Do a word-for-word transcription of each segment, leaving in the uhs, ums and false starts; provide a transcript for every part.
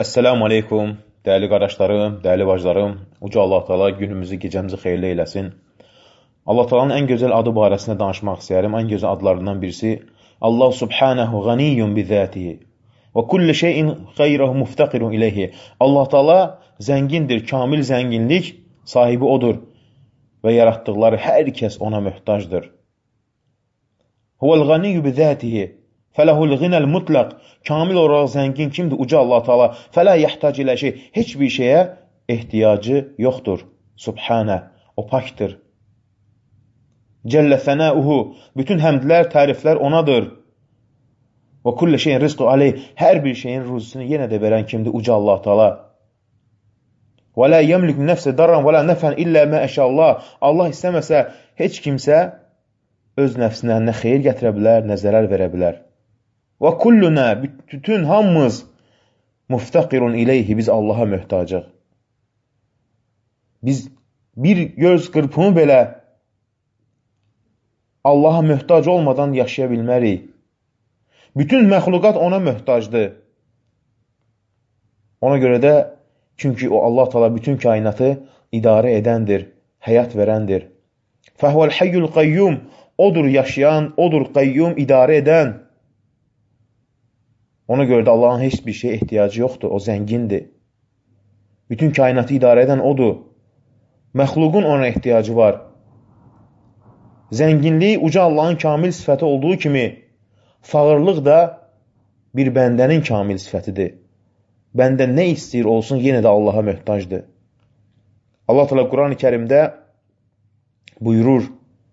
Esselamu aleykum, dəyərli qardaşlarım, dəyərli bacılarım. Uca Allah Teala günümüzü, gecəmizi xeyirli eyləsin. Allah Teala'nın ən gözəl adı barəsində danışmaq istəyərəm. Ən gözəl adlarından birisi Allah subhanahu ganiyyun bizatihi və kulli şeyin xeyrahu muftaqirun ileyhi. Allah Teala zəngindir, kamil zənginlik sahibi odur və yaratdıqları hər kəs ona möhtacdır. Huvəl ganiyyu bizatihi fələhul ghinəl mutlaq. Kamil olaraq zəngin kimdir? Uca Allah Teala. Fələ yəhtac ilə şey. Heç bir şeyə ehtiyacı yoxdur. Subhanə. O pakdır. Cəllə sənəuhu. Bütün həmdlər, təriflər onadır. Və kullə şeyin rizqu aleyh. Hər bir şeyin ruzisini yenə də verən kimdir? Uca Allah Teala. Və lə yəmlik nəfsə darran və lə nəfən illə mə əşəllah. Allah istəməsə heç kimsə öz nəfsinə nə xeyir gətirə bilər, nə zərər verə bilər. Və kulluna, bütün hamımız muftaqirun ileyhi, biz Allaha möhtacıq. Biz bir göz qırpımı belə Allaha möhtac olmadan yaşaya bilmərik. Bütün məxluqat ona möhtacdır. Ona görə də, çünki o Allah Teala bütün kainatı idarə edəndir, həyat verəndir. Fəhvəl hayyul qayyum, odur yaşayan, odur qayyum, idarə edən. Ona görə də Allahın heç bir şeye ehtiyacı yoxdur, o zəngindir. Bütün kainatı idarə edən odur. Məxluqun ona ehtiyacı var. Zənginlik uca Allahın kamil sifəti olduğu kimi, fağırlıq da bir bəndənin kamil sifətidir. Bəndə nə istəyir olsun, yenə də Allaha möhtacdır. Allah Teala Quran-ı Kərimdə buyurur: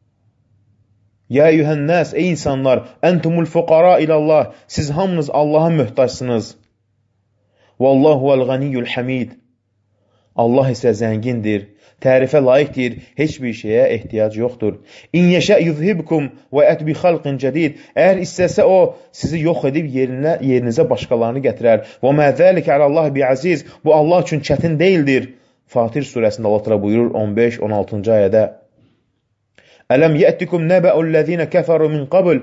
Ya eyyuhənnəs, ey insanlar, əntumul fuqara ilallah, siz hamınız Allaha möhtacsınız. Vallahu vəl-ganiyyul hamid. Allah isə zəngindir, tərifə layiqdir, heç bir şeyə ehtiyac yoxdur. İn yeşə yuzhibkum və ət bi xalqin cədid. Əgər istəsə o, sizi yox edib yerinə, yerinizə başqalarını gətirər. Və mə zəlikə aləllahi bi aziz. Bu Allah üçün çətin deyildir. Fatir surəsində Allah Teala buyurur on beş on altıncı ayədə. Ələm yətikum nəbəullezine kəfəru min qabl.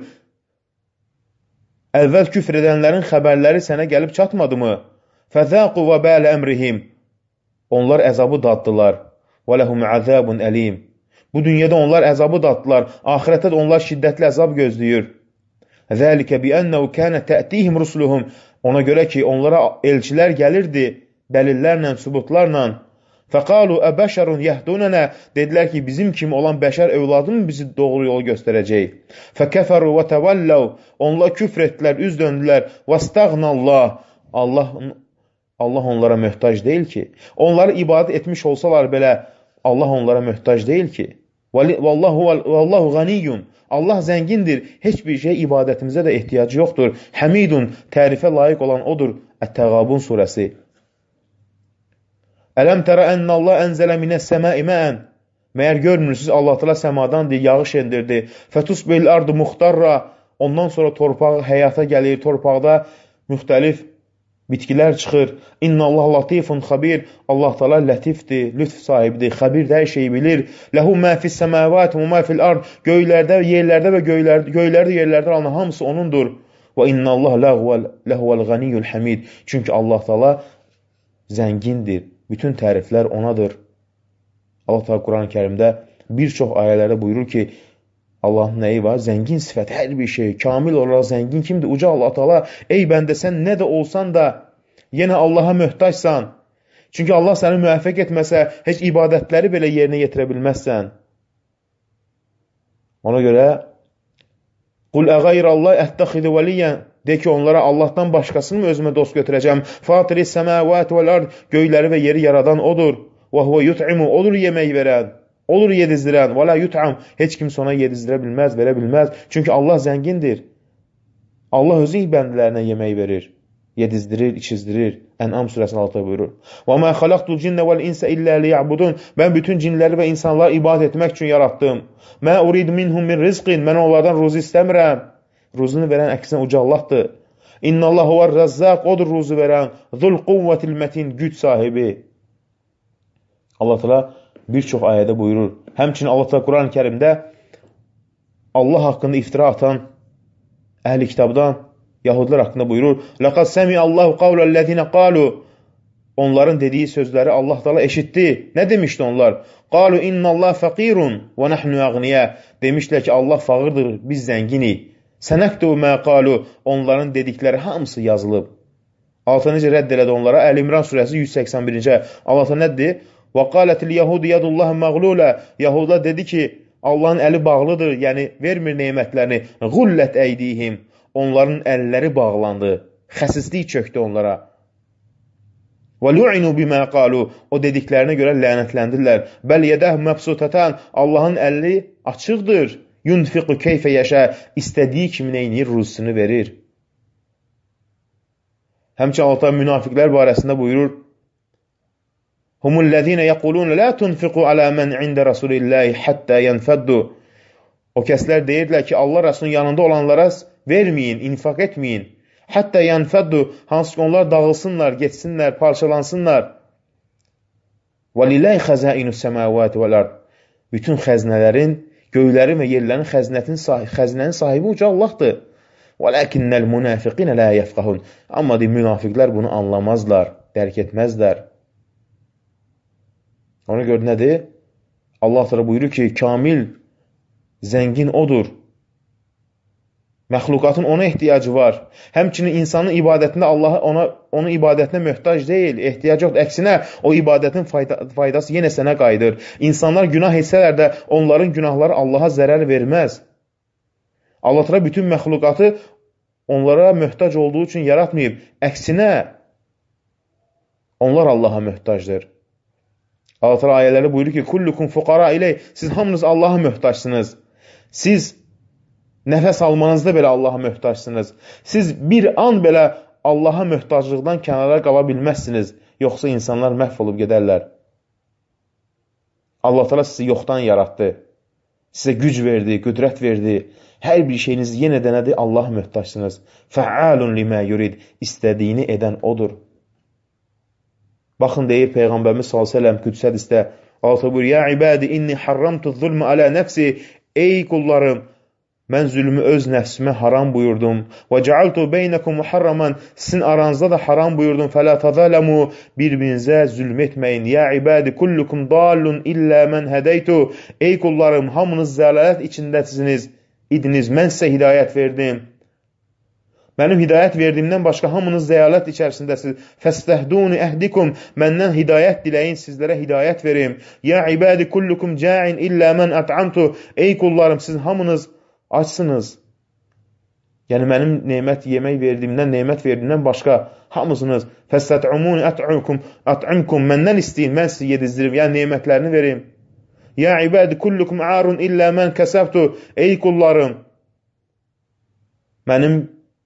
Əvvəl küfr edənlərin xəbərləri sənə gəlib çatmadı mı? Fəzəqu və bələ əmrihim. Onlar əzabı daddılar. Və ləhum əzabun əlim. Bu dünyada onlar əzabı daddılar. Ahirətdə də onlar şiddətli əzab gözləyir. Zəlikə biənnəu kənə tə'tihim rusuluhum. Ona görə ki, onlara elçilər gəlirdi, dəlillərlə, sübutlarla. Fəqalu əbəşərun yəhdunənə. Dedilər ki, bizim kimi olan bəşər övladı mı bizi doğru yolu göstərəcək? Fəkəfəru və təvəlləv. Onlar küfr etdilər, üz döndülər. Vəstəğnəllah. Allah, Allah onlara möhtac deyil ki. Onları ibadət etmiş olsalar belə, Allah onlara möhtac deyil ki. Vallahu, vallahu ganiyyun. Allah zəngindir, heç bir şey ibadətimizə də ehtiyacı yoxdur. Həmidun, tərifə layiq olan odur. Ət-Təğabun surəsi. Ələm tərə ennallah ənzələ minəs səməi məən. Məyər görmürsünüz, Allah Teala səmadan deyil, yağış endirdi. Fətusbil ardu muxtarra. Ondan sonra torpaq həyata gəlir, torpaqda müxtəlif bitkilər çıxır. İnnallah latifun xabir. Allah Teala lətifdir, lütf sahibidir, xabir də hər şeyi bilir. Ləhu mə fis səməvat və mə fil ard. Göylərdə, yerlərdə və göylərdə, göylərdə, yerlərdə olan hamısı onundur. Və innallah ləhuvel ganiyyul hamid. Çünki Allah Teala zəngindir. Bütün təriflər onadır. Allah Teala Quran-ı Kərimdə bir çox ayələrdə buyurur ki, Allahın nəyi var? Zəngin sifət, hər bir şey, kamil olaraq zəngin kimdir? Uca Allah Teala, ey bəndə sən nə də olsan da, yenə Allaha möhtacsan. Çünki Allah səni müvəffəq etməsə, heç ibadətləri belə yerinə yetirə bilməzsən. Ona görə, Qul əğayrəllah ətəxidu vəliyyən. De ki, onlara Allahdan başqasını mı özümə dost götürəcəm? Fatiri səməvət vəl-ard. Göyləri və yeri yaradan odur. Və huvə yut'imu. Olur yemək verən. Olur yedizdirən. Və la yut'am. Heç kimsə ona yedizdirə bilməz, verə bilməz. Çünki Allah zəngindir. Allah özü bəndələrinə yemək verir. Yedizdirir, içizdirir. Ən'am surəsinin altıda buyurur. Və mə xalaqtul cinnə vəl-insə illə liya'budun. Mən bütün cinləri və insanları ibadət etmək üçün yaratdım. Mə urid minhum min rizqin. Mən onlardan ruzi istəmirəm. Ruzunu verən əksinə uca Allahdır. İnnallahu var razzaq, odur ruzu verən. Zul quvvətil mətin, güc sahibi. Allah Teala bir çox ayədə buyurur. Həmçinin Allah Teala Quran-ı Kərimdə Allah haqqında iftira atan əhl-i kitabdan Yahudlar haqqında buyurur. Laqad sami'allahu qawlallazina qalu. onların dediyi sözləri Allah Taala eşitdi. Nə demişdi onlar? Qalu innallah faqirun və nahnu aghniya. Demişlər ki, Allah fağırdır, biz zənginik. Sənəktu mə qalu. Onların dedikləri hamısı yazılıb. Allah necə rədd elədi onlara? Əl-İmran surəsi yüz səksən birinci. Allah nə dedi? Və qalətil yahudi yadullah məğlulə. Yahuda dedi ki, Allahın əli bağlıdır, yəni vermir nemətlərini. Gullət əydihim. Onların əlləri bağlandı. Xəsislik çöktü onlara. Və lu'inu bimə qalu. O dediklərinə görə lənətləndirlər. Bəl yədəh məbsutatan. Allahın əli açıqdır. Yunfiqu keyfə yəşə. İstədiyi kimi neynir, ruzusunu verir. Həmçə Allah münafiqlər barəsində buyurur: Humullezine yaqulun la tunfiqu ala men inde Rasulillahi hatta yanfaddu. O kəslər deyirlər ki, Allah Rəsulunun yanında olanlara verməyin, infaq etməyin. Hatta yanfaddu, hansı ki onlar dağılsınlar, geçsinlər, parçalansınlar. Valillahi xəzainus semavati vel ard. Bütün xəzinələrin, göylərin və yerlərin xəzinətin sahibi, xəzinənin sahibi uca Allahdır. Velakinnel munafiqin la yefqahun. Amma de münafiqlər bunu anlamazlar, dərk etməzlər. Ona görə nədir? Allah Teala buyurur ki, kamil, zəngin odur. Məxluqatın ona ehtiyacı var. Həmçinin insanın ibadətində Allah ona onun ibadətinə möhtac deyil, ehtiyac yoxdur. Əksinə, o ibadətin fayda, faydası yenə sənə qayıdır. İnsanlar günah etsələr də onların günahları Allaha zərər verməz. Allah Teala bütün məxluqatı onlara möhtac olduğu üçün yaratmayıb. Əksinə, onlar Allaha möhtacdır. Allah Teala ayələri buyurur ki, kullukum fuqara iley. Siz hamınız Allaha möhtacsınız. Siz nəfəs almanızda belə Allaha möhtacsınız. Siz bir an belə Allaha möhtaclıqdan kənara qala bilməzsiniz. Yoxsa insanlar məhv olub gedərlər. Allah Teala sizi yoxdan yaratdı. Sizə güc verdi, qüdrət verdi. Hər bir şeyiniz yenə də nədir? Allaha möhtacsınız. Fəalun limə yurid. İstədiyini edən odur. Baxın, deyir Peyğəmbərimiz sallallahu əleyhi və səlləm Qüdsə hədisdə, Allah buyurur: "Ya ibadi inni harramtu zulmə alə nəfsi." Ey qullarım, mən zülmü öz nəfsimə haram buyurdum. Və cəaltu beynekum muharraman. Sizin aranızda da haram buyurdum. Fələ tazalamu. Bir-birinizə zülm etməyin. Ya ibadi kullukum dallun illə mən hədəytu. Ey qullarım, hamınız zəlalət içindəsiniz. İdiniz, mən sizə hidayət verdim. Mənim hidayət verdiyimdən başqa hamınız zəlalət içərisindəsiniz. Fəstəhduni əhdikum. Məndən hidayət diləyin, sizlərə hidayət verim. Ya ibadi kullukum ca'in illə mən at'amtu. Ey qullarım, siz hamınız açsınız. Yəni mənim nemət yemək verdiyimdən, nemət verdiyimdən başqa hamısınız. Fəstət'umuni at'ukum at'imkum. Məndən istəyin, mən sizi yedizdirim. Yəni nemətlərini verim. Ya ibadi kullukum arun illə mən kəsəbtu. Ey qullarım, mənim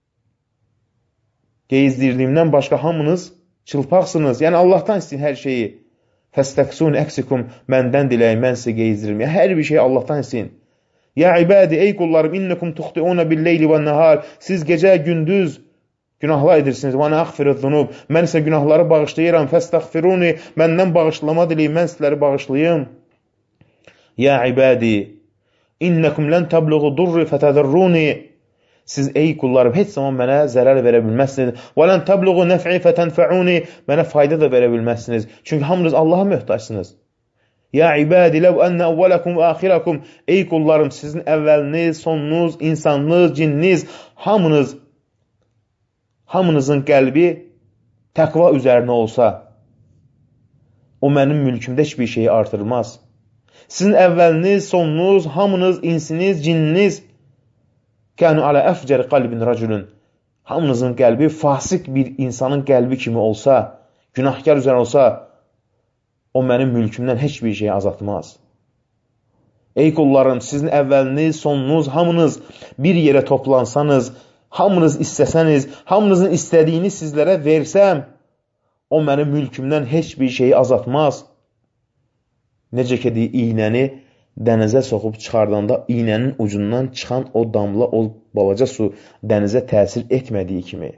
geyizdirdiyimdən başqa hamınız çılpaqsınız. Yəni Allahdan istəyin hər şeyi. Fəstəqsun əksikum. Məndən diləyin, mən sizə geyizdirim. Yəni hər bir şeyi Allahdan istəyin. Ya ibadi, ey qullarım, innekum tuxti'una bil-leyli və-nəhar. Siz gecə, gündüz günahlar edirsiniz. Və nəğfiruz zunub. Mən isə günahları bağışlayıram. Fəstəğfiruni. Məndən bağışlama diləyin, mən sizləri bağışlayım. Ya ibadi, innekum lən təbluğu durri fətəzərruni. Siz ey qullarım, heç zaman mənə zərər verə bilməzsiniz. Və lən təbluğu nəf'i fətənfəuni. Mənə fayda da verə bilməzsiniz. Çünki hamınız Allaha möhtacsınız. Ya ibadi, ləv ənə əvvələkum və axirakum. Ey qullarım, sizin əvvəliniz, sonunuz, insanınız, cinniniz, hamınız, hamınızın qəlbi təqva üzərinə olsa, o mənim mülkümdə heç bir şeyi artırmaz. Sizin əvvəliniz, sonunuz, hamınız, insiniz, cinniniz, kənu alə əfcər qalbin rəculun. Hamınızın qəlbi fasik bir insanın qəlbi kimi olsa, günahkar üzərə olsa, o mənim mülkümdən heç bir şey azaltmaz. Ey qullarım, sizin əvvəliniz, sonunuz, hamınız bir yerə toplansanız, hamınız istəsəniz, hamınızın istədiyini sizlərə versəm, o mənim mülkümdən heç bir şeyi azaltmaz. Necə ki, iynəni dənizə soxub çıxardanda, iynənin ucundan çıxan o damla, o balaca su dənizə təsir etmədiyi kimi.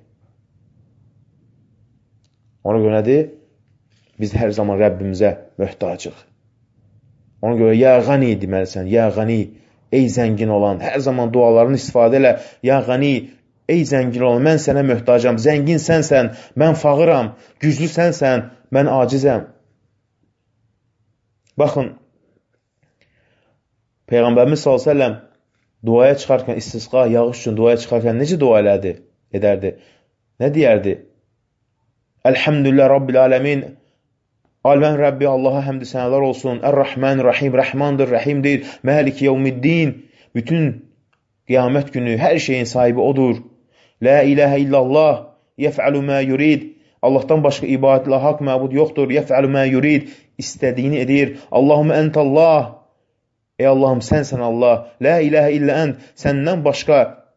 Ona görə nədir? Biz hər zaman Rəbbimizə möhtacıq. Ona görə, ya qani deməlisən, ya qani, ey zəngin olan, hər zaman dualarını istifadə elə, ya qani, ey zəngin olan, mən sənə möhtacam, zəngin sənsən, mən fağıram, güclü sənsən, mən acizəm. Baxın, Peyğəmbərimiz sallallahu əleyhi və səlləm duaya çıxarkən, istisqa, yağış üçün duaya çıxarkən necə dua elədi, edərdi? Nə deyərdi? Elhamdülillah Rabbil aləmin, aləmin Rəbbi Allaha həmd sənələr olsun, Ər-Rəhman Rəhim, Rəhmandır, Rəhimdir, Məlik Yevmiddin, bütün qiyamət günü hər şeyin sahibi odur. La ilahə illallah, yef'alu mə yurid, Allahdan başqa ibadətlə haqq məbud yoxdur, yef'alu mə yurid, istədiyini edir. Allahumma entallah, ey Allahım, sənsən Allah, la ilahə illə ənd, səndən başqa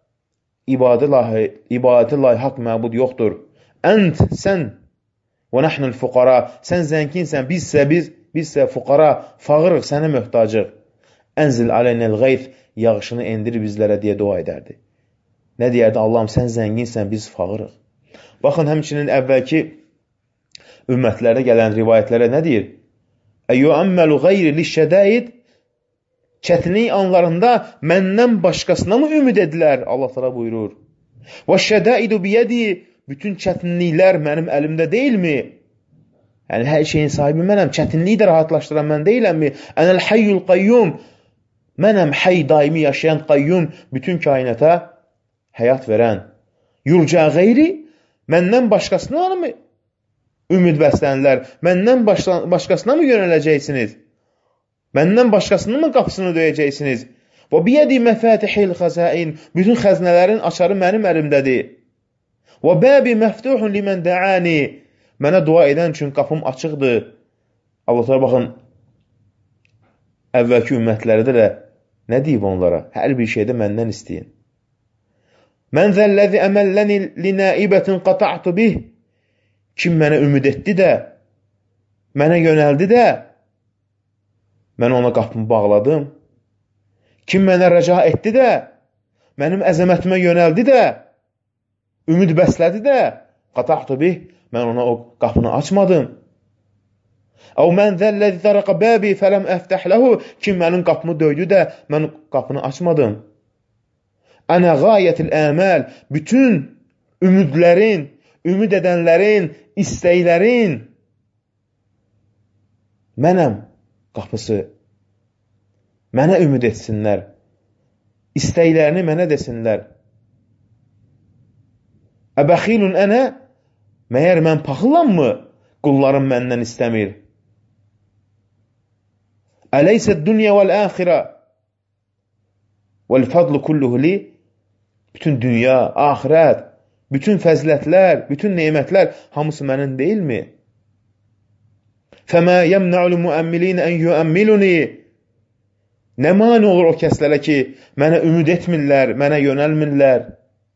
ibadətə layiq haqq məbud yoxdur. Ənd, sən, və nəhnul fuqara, sən zənginsən, bizsə biz, bizsə fuqara, fağırıq, sənə möhtacıq. Ənzil aleynəl qeyth, yağışını endir bizlərə deyə dua edərdi. Nə deyərdi? Allahım, sən zənginsən, biz fağırıq. Baxın, həmçinin əvvəlki ümmətlərdə gələn rivayətlərə nə deyir? Əyyuəmməlu qeyri lişşədəid, çətinlik anlarında məndən başqasına mı ümid edilər? Allah təala buyurur. Və şədaidu biyədi, bütün çətinliklər mənim əlimdə deyilmi? Yəni, hər şeyin sahibi mənəm, çətinliyi də rahatlaşdıran mən deyiləmmi? Ənəl hayyul qayyum, mənəm həy daimi yaşayan qayyum, bütün kainata həyat verən. Yurca qeyri, məndən başqasına mı ümid bəslənilər? Məndən başqasına mı yönələcəksiniz? Məndən başqasının mı qapısını döyəcəksiniz? Və biyədi məfətihil xəzain, bütün xəznələrin açarı mənim əlimdədir. Və bəbi məftuhun limən dəani, mənə dua edən üçün qapım açıqdır. Allah təala baxın, əvvəlki ümmətlərdə də nə deyib onlara? Hər bir şeydə məndən istəyin. Mən zəlləzi əməlləni linəibətin qata'tu bih, kim mənə ümid etdi də, mənə yönəldi də, mən ona qapımı bağladım. Kim mənə rəca etdi də, mənim əzəmətimə yönəldi də, ümid bəslədi də, qata'tu bih, mən ona o qapını açmadım. Əv mən zəlləzi tərəqə bəbi fələm əftəhləhu, kim mənim qapımı döydü də, mən qapını açmadım. Ənə qayətil əməl, bütün ümidlərin, ümid edənlərin, istəklərin, mənəm qapısı. Mənə ümid etsinlər. İstəklərini mənə desinlər. Əbəxilun ənə, məyər mən paxılam mı? Qullarım məndən istəmir. Əleysə dünya vəl-əxirə vəl-fadlu kulluhu li, bütün dünya, axirət, bütün fəzilətlər, bütün neymətlər hamısı mənin deyilmi? Fəmə yəmnə'ul müəmmilin ən yüəmmiluni, nə mani olur o kəslərə ki, mənə ümid etmirlər, mənə yönəlmirlər.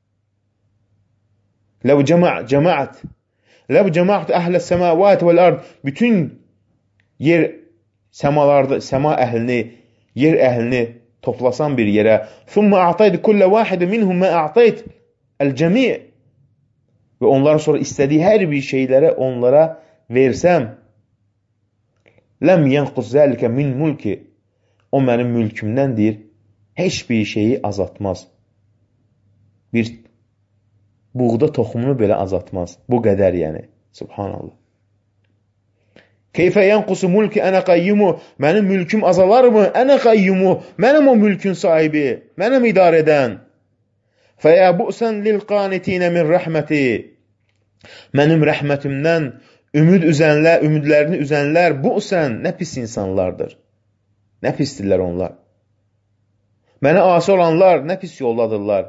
Ləv cəmaət, ləv cəmaət əhlə səmavət vəl-ard, bütün yer səmalarda, səma əhlini, yer əhlini toplasan bir yerə, thumma a'tayt kullə vahid minhum ma a'tayt el-cemi' və onların sonra istədiyi hər bir şeylərə onlara versəm, ləm yanqus zəlikə min mulki, o mənim mülkümdəndir, heç bir şeyi azaltmaz. Bir buğda toxumunu belə azaltmaz. Bu qədər yəni. Subhanallah. Keyfə yanqusu mulki ənə qayyumu, mənim mülküm azalarmı? Ənə qayyumu, mənəm o mülkün sahibi, mənəm idarə edən. Fəyə bu'sən lil qanitinə min rəhməti, mənim rəhmətimdən ümid üzənlər, ümidlərini üzənlər, bu'sən, nə pis insanlardır. Nə pisdirlər onlar. Mənə asi olanlar, nə pis yoldadırlar.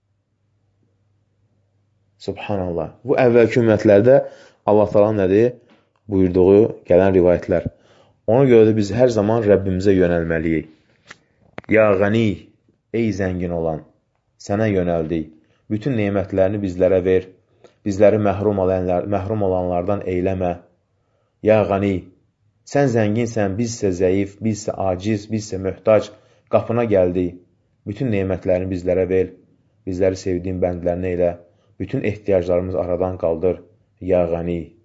Subhanallah. Bu əvvəlki ümmətlərdə Allah təala nədir? Buyurduğu gələn rivayətlər. Ona görə də biz hər zaman Rəbbimizə yönəlməliyik. Ya qəni, ey zəngin olan, sənə yönəldik. Bütün neymətlərini bizlərə ver. Bizləri məhrum olanlar, məhrum olanlardan eyləmə. Ya qəni, sən zənginsən, bizsə zəif, bizsə aciz, bizsə möhtac, qapına gəldik. Bütün neymətlərini bizlərə ver. Bizləri sevdiyin bəndlərini elə. Bütün ehtiyaclarımız aradan qaldır. Ya qəni.